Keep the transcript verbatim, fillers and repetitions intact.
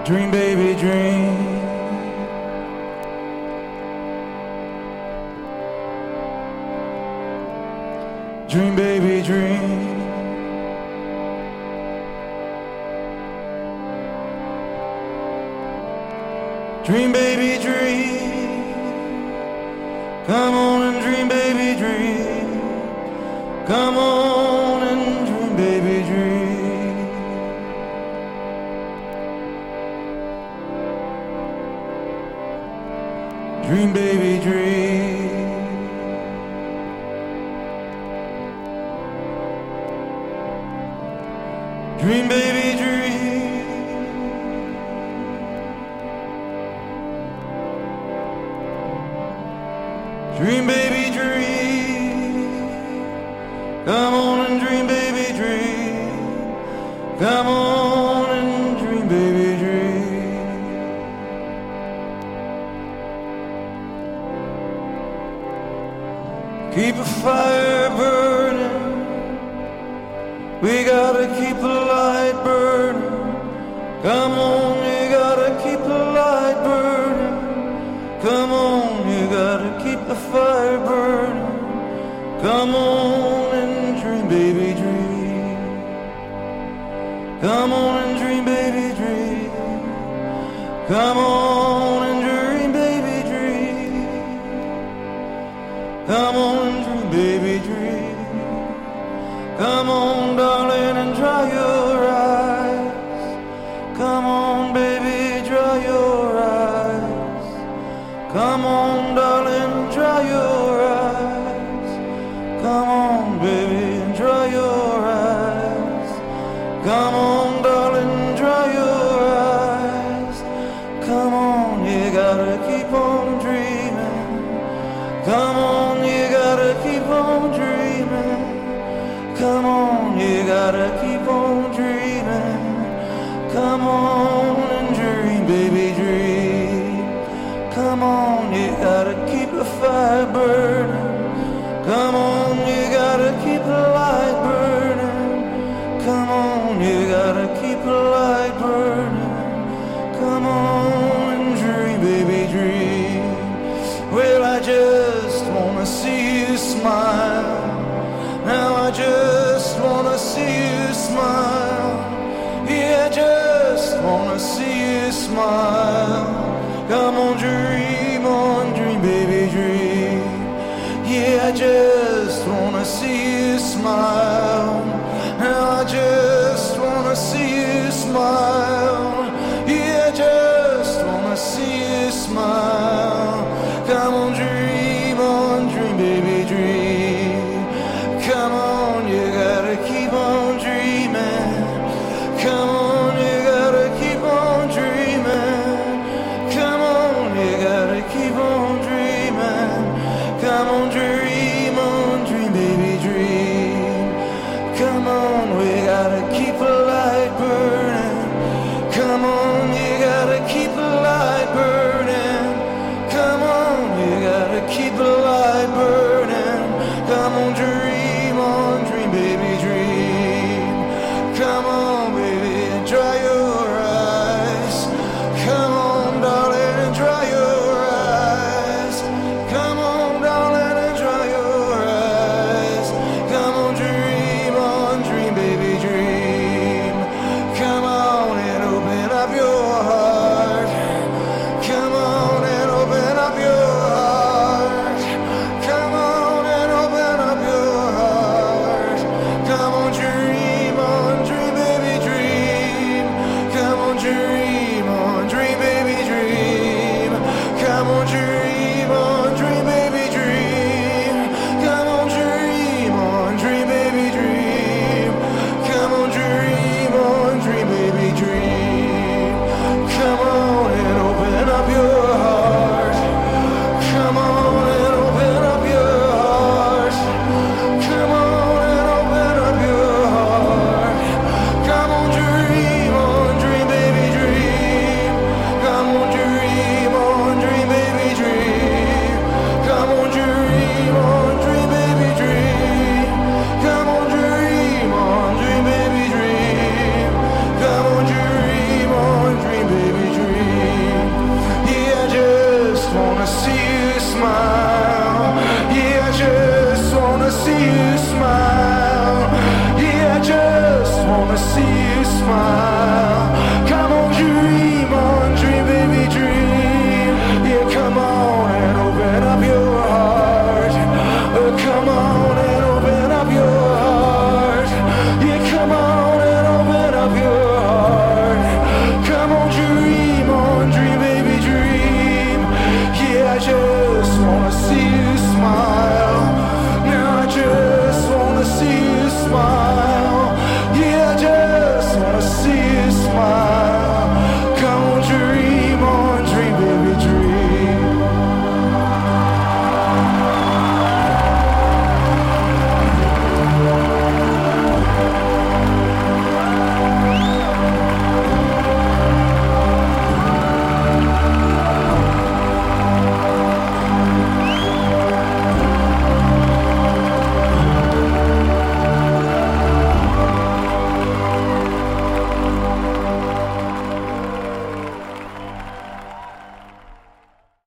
Dream, baby, dream. Dream, baby, dream. Dream, baby, dream. Come on and dream, baby, dream. Come on and dream, baby, dream. Dream, baby, dream. Dream, baby, dream. Dream, baby, dream. Come on and dream, baby, dream. Come on and dream, baby, dream. Keep a fire burning. We gotta keep the light burning. Come on, you gotta keep the light burning. Come on, you gotta keep the fire burning. Come on and dream, baby, dream. Come on and dream, baby, dream. Come on and dream, baby, dream. Come on and dream, baby, dream. Come on, darling, and dry your eyes. Come on, baby, dry your eyes. Come on, darling, dry your eyes. Come on, baby, and dry your eyes. Come on, darling, dry your eyes. Come on, you gotta keep on dreaming. Come on, you gotta keep on dreaming. Come on, you gotta keep on dreaming. Come on and dream, baby, dream. Come on, you gotta keep the fire burning. Come on, you gotta keep the light burning. Come on, you gotta keep the light burning. Come on and dream, baby, dream. Well, I just wanna see you smile. Now I just wanna see you smile. Yeah, I just wanna see you smile. Come on, dream on, dream, baby, dream. Yeah, I just wanna see you smile.